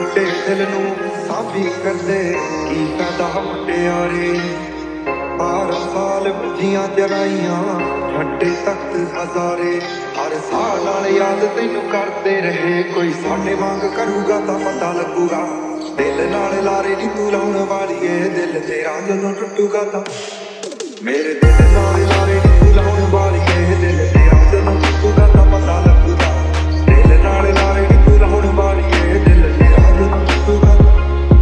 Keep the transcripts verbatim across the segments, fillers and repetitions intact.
टुटे दिल नूं साबी करदे की फायदा मुटियारे। बारह साल बुझियां जराइयां छड्डे तख्त हजारे। हर साल नाल याद तैनूं करदे रहे, कोई साडे वांग करूगा तां पता लगूगा। दिल नाल लारे नी तूं लाउण वालीए, दिल तेरा जदों टुटूगा तां मेरे दिल नाल लारे नी तूं लाउण वालीए, दिल तेरा जदों टुटूगा तां पता लगूगा। दिल नाल लारे नी तूं लाउण वालीए, दिल तेरा जदों टुटूगा तां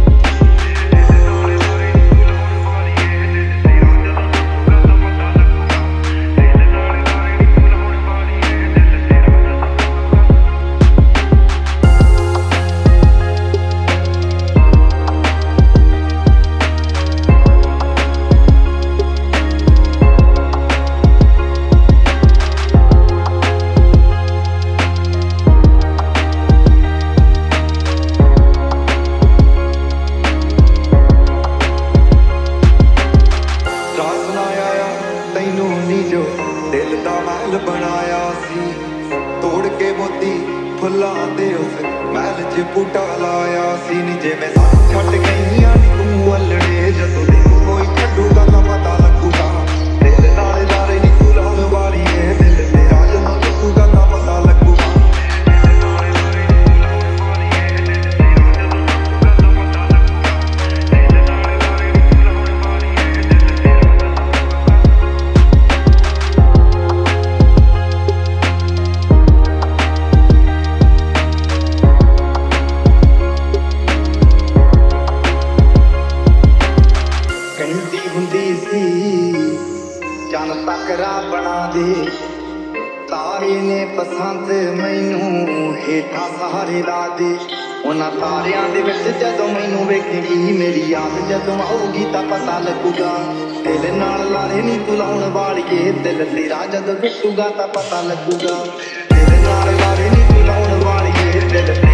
दिल दा महल बनाया सी, तोड़ के मोती फुल्लां दे उस महल च बूटा लाया सी। नी जिवें सानूं छड्ड गईयां नी तूं अल्लड़े, जदों तैनूं कोई छड्डूगा तां पता लगूगा। दिल नाल लारे नी तूं लाउण वालीए, दिल तेरा जदों टुटूगा तां पता लगूगा। चल तकरा बना दे तारे ने पसंद मैनू हेठा सहारे ला दे। उन्हां तारियां दे विच जदों मैनू वेखेगी, मेरी याद जदों आऊगी तां पता लगूगा। दिल नाल लारे नी तूं लाउण वालीए, दिल तेरा जदों टुटूगा तां पता लगूगा। दिल नाल लारे नी तूं लाउण वालीए, दिल